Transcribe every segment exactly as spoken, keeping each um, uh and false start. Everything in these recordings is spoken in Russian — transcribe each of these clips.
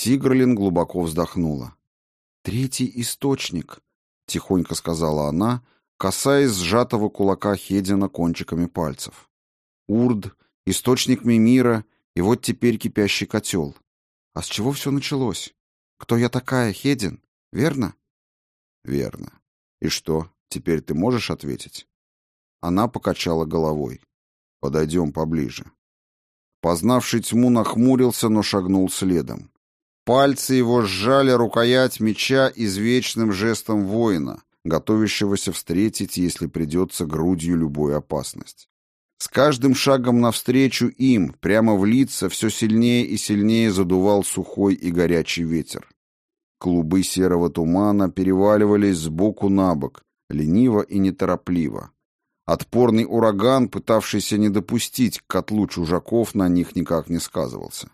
Сигрлин глубоко вздохнула. «Третий источник», — тихонько сказала она, касаясь сжатого кулака Хедина кончиками пальцев. «Урд, источник Мимира, и вот теперь кипящий котел. А с чего все началось? Кто я такая, Хедин? Верно?» «Верно. И что, теперь ты можешь ответить?» Она покачала головой. «Подойдем поближе». Познавший тьму нахмурился, но шагнул следом. Пальцы его сжали рукоять меча извечным жестом воина, готовящегося встретить, если придется, грудью любую опасность. С каждым шагом навстречу им, прямо в лица, все сильнее и сильнее задувал сухой и горячий ветер. Клубы серого тумана переваливались сбоку на бок, лениво и неторопливо. Отпорный ураган, пытавшийся не допустить к котлу чужаков, на них никак не сказывался.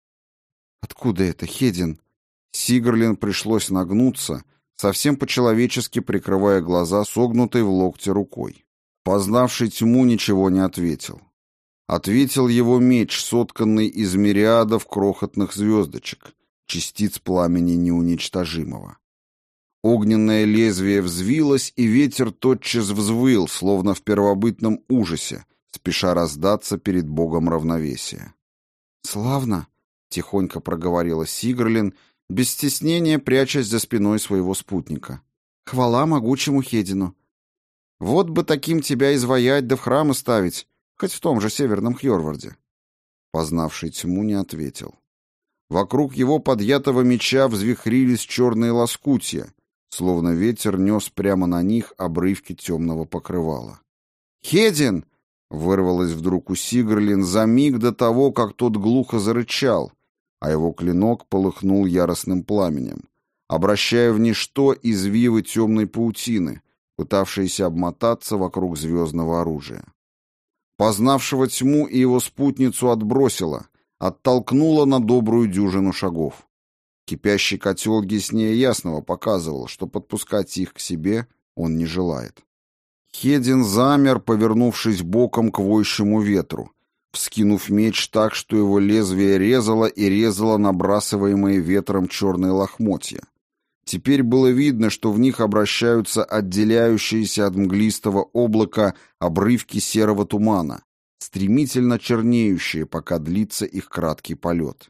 «Откуда это, Хедин?» Сигрлин пришлось нагнуться, совсем по-человечески прикрывая глаза согнутой в локте рукой. Познавший тьму ничего не ответил. Ответил его меч, сотканный из мириадов крохотных звездочек, частиц пламени неуничтожимого. Огненное лезвие взвилось, и ветер тотчас взвыл, словно в первобытном ужасе, спеша раздаться перед богом равновесия. «Славно!» — тихонько проговорила Сигрлин, без стеснения прячась за спиной своего спутника. «Хвала могучему Хедину! Вот бы таким тебя изваять да в храмы ставить, хоть в том же северном Хьорварде!» Познавший тьму не ответил. Вокруг его подъятого меча взвихрились черные лоскутья, словно ветер нес прямо на них обрывки темного покрывала. «Хедин!» — вырвалось вдруг у Сигрлин за миг до того, как тот глухо зарычал, а его клинок полыхнул яростным пламенем, обращая в ничто извивы темной паутины, пытавшиеся обмотаться вокруг звездного оружия. Познавшего тьму и его спутницу отбросило, оттолкнуло на добрую дюжину шагов. Кипящий котел яснее ясного показывал, что подпускать их к себе он не желает. Хедин замер, повернувшись боком к воющему ветру, вскинув меч так, что его лезвие резало и резало набрасываемые ветром черные лохмотья. Теперь было видно, что в них обращаются отделяющиеся от мглистого облака обрывки серого тумана, стремительно чернеющие, пока длится их краткий полет.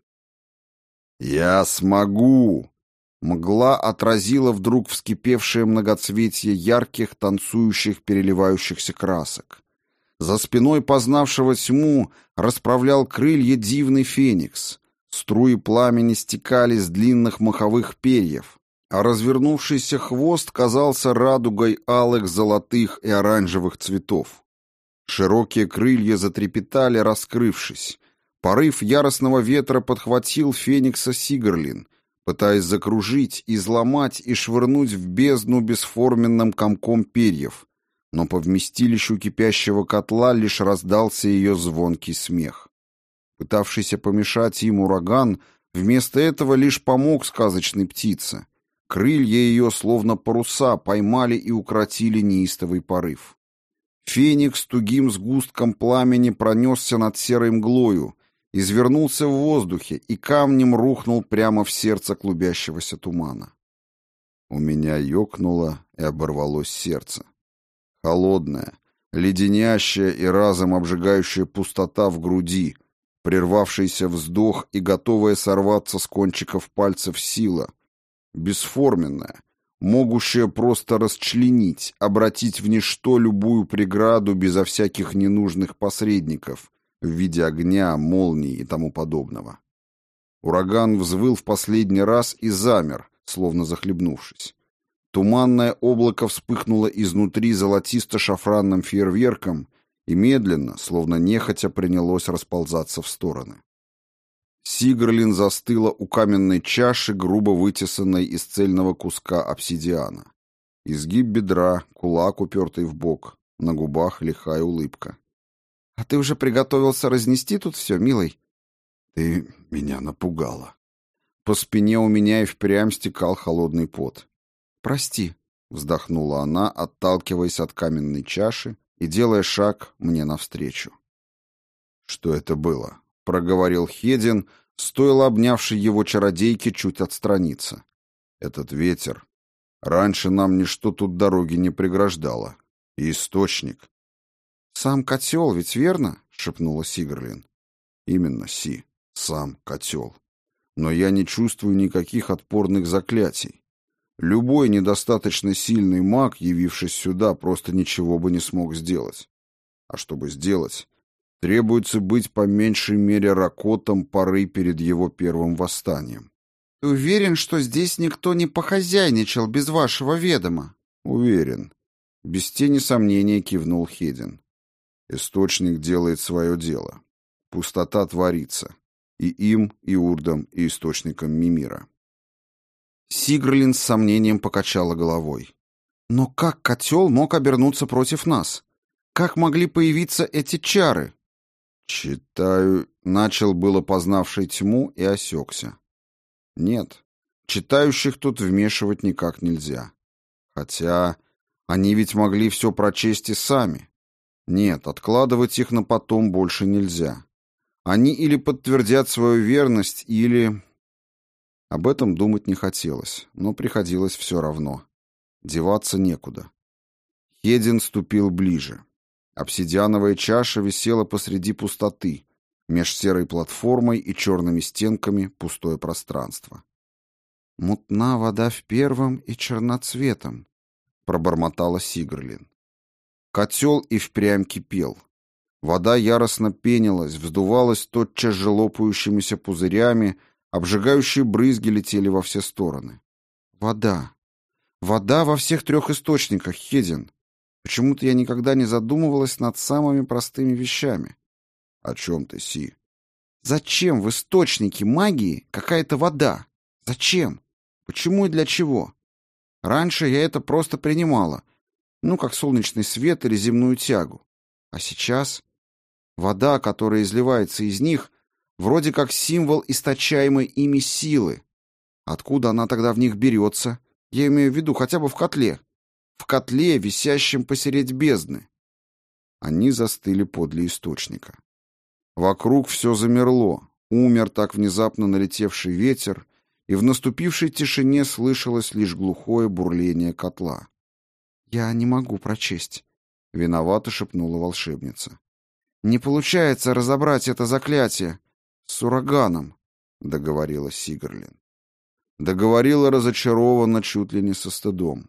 «Я смогу!» Мгла отразила вдруг вскипевшее многоцветие ярких, танцующих, переливающихся красок. За спиной познавшего тьму расправлял крылья дивный феникс. Струи пламени стекали с длинных маховых перьев, а развернувшийся хвост казался радугой алых, золотых и оранжевых цветов. Широкие крылья затрепетали, раскрывшись. Порыв яростного ветра подхватил феникса Сигрлин, пытаясь закружить, изломать и швырнуть в бездну бесформенным комком перьев, но по вместилищу кипящего котла лишь раздался ее звонкий смех. Пытавшийся помешать им ураган, вместо этого лишь помог сказочной птице. Крылья ее, словно паруса, поймали и укротили неистовый порыв. Феникс тугим сгустком пламени пронесся над серой мглою, извернулся в воздухе и камнем рухнул прямо в сердце клубящегося тумана. У меня ёкнуло и оборвалось сердце. Холодная, леденящая и разом обжигающая пустота в груди, прервавшийся вздох и готовая сорваться с кончиков пальцев сила, бесформенная, могущая просто расчленить, обратить в ничто любую преграду безо всяких ненужных посредников в виде огня, молний и тому подобного. Ураган взвыл в последний раз и замер, словно захлебнувшись. Туманное облако вспыхнуло изнутри золотисто-шафранным фейерверком и медленно, словно нехотя, принялось расползаться в стороны. Сигрлин застыла у каменной чаши, грубо вытесанной из цельного куска обсидиана. Изгиб бедра, кулак, упертый в бок, на губах лихая улыбка. — А ты уже приготовился разнести тут все, милый? — Ты меня напугала. По спине у меня и впрямь стекал холодный пот. — Прости, — вздохнула она, отталкиваясь от каменной чаши и делая шаг мне навстречу. — Что это было? — проговорил Хедин, Стоило обнявшей его чародейке чуть отстраниться. Этот ветер. Раньше нам ничто тут дороги не преграждало. И источник. «Сам котел, ведь верно?» — шепнула Сигрлин. Именно, Си, сам котел. Но я не чувствую никаких отпорных заклятий. Любой недостаточно сильный маг, явившись сюда, просто ничего бы не смог сделать. А чтобы сделать, требуется быть по меньшей мере ракотом поры перед его первым восстанием. «Ты уверен, что здесь никто не похозяйничал без вашего ведома?» «Уверен». Без тени сомнения кивнул Хедин. Источник делает свое дело. Пустота творится. И им, и урдам, и источником Мимира. Сигрлин с сомнением покачала головой. «Но как котел мог обернуться против нас? Как могли появиться эти чары?» «Читаю...» — начал было познавший тьму и осекся. «Нет, читающих тут вмешивать никак нельзя. Хотя они ведь могли все прочесть и сами. Нет, откладывать их на потом больше нельзя. Они или подтвердят свою верность, или...» Об этом думать не хотелось, но приходилось все равно. Деваться некуда. Хедин ступил ближе. Обсидиановая чаша висела посреди пустоты, меж серой платформой и черными стенками пустое пространство. «Мутна вода в первом и черноцветом», — пробормотала Сигрлин. Котел и впрямь кипел. Вода яростно пенилась, вздувалась тотчас же лопающимися пузырями, обжигающие брызги летели во все стороны. «Вода. Вода во всех трех источниках, Хедин. Почему-то я никогда не задумывалась над самыми простыми вещами». «О чем ты, Си?» «Зачем в источнике магии какая-то вода? Зачем? Почему и для чего? Раньше я это просто принимала, ну, как солнечный свет или земную тягу. А сейчас вода, которая изливается из них, вроде как символ источаемой ими силы. Откуда она тогда в них берется? Я имею в виду хотя бы в котле. В котле, висящем посередь бездны». Они застыли подле источника. Вокруг все замерло, умер так внезапно налетевший ветер, и в наступившей тишине слышалось лишь глухое бурление котла. «Я не могу прочесть», — виновато шепнула волшебница. «Не получается разобрать это заклятие с ураганом», — договорила Сигрлин. Договорила разочарованно, чуть ли не со стыдом.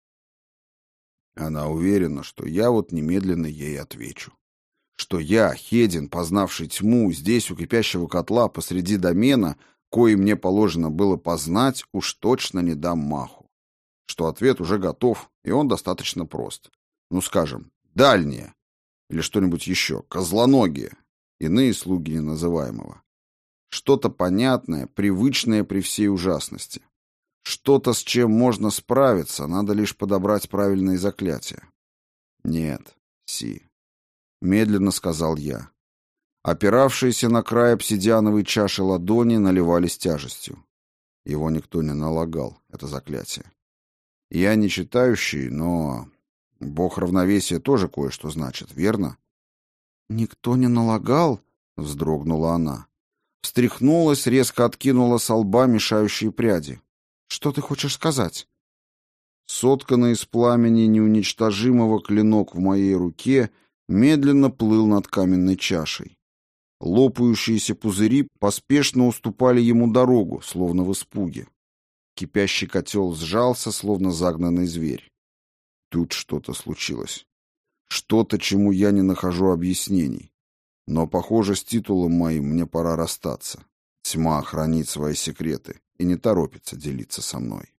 Она уверена, что я вот немедленно ей отвечу. Что я, Хедин, познавший тьму, здесь у кипящего котла посреди домена, кое мне положено было познать, уж точно не дам маху. Что ответ уже готов, и он достаточно прост. Ну, скажем, дальние, или что-нибудь еще, козлоногие, иные слуги неназываемого. Что-то понятное, привычное при всей ужасности. Что-то, с чем можно справиться, надо лишь подобрать правильные заклятия. Нет, Си. Медленно сказал я. Опиравшиеся на край обсидиановой чаши ладони наливались тяжестью. Его никто не налагал, это заклятие. Я не читающий, но... Бог равновесия тоже кое-что значит, верно? «Никто не налагал?» — вздрогнула она. Встряхнулась, резко откинула со лба мешающие пряди. «Что ты хочешь сказать?» Сотканный из пламени неуничтожимого клинок в моей руке медленно плыл над каменной чашей. Лопающиеся пузыри поспешно уступали ему дорогу, словно в испуге. Кипящий котел сжался, словно загнанный зверь. Тут что-то случилось. Что-то, чему я не нахожу объяснений. Но, похоже, с титулом моим мне пора расстаться. Тьма хранит свои секреты и не торопится делиться со мной.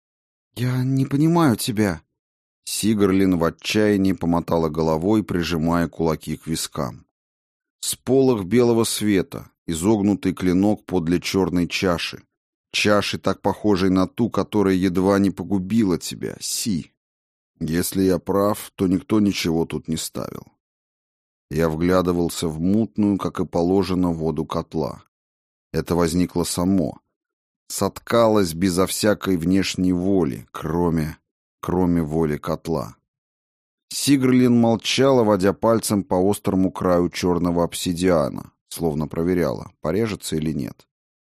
«Я не понимаю тебя». Сигрлин в отчаянии помотала головой, прижимая кулаки к вискам. Сполох белого света, изогнутый клинок подле черной чаши. Чаши, так похожей на ту, которая едва не погубила тебя, Си. Если я прав, то никто ничего тут не ставил. Я вглядывался в мутную, как и положено, воду котла. Это возникло само. Соткалось безо всякой внешней воли, кроме... кроме воли котла. Сигрлин молчала, водя пальцем по острому краю черного обсидиана, словно проверяла, порежется или нет.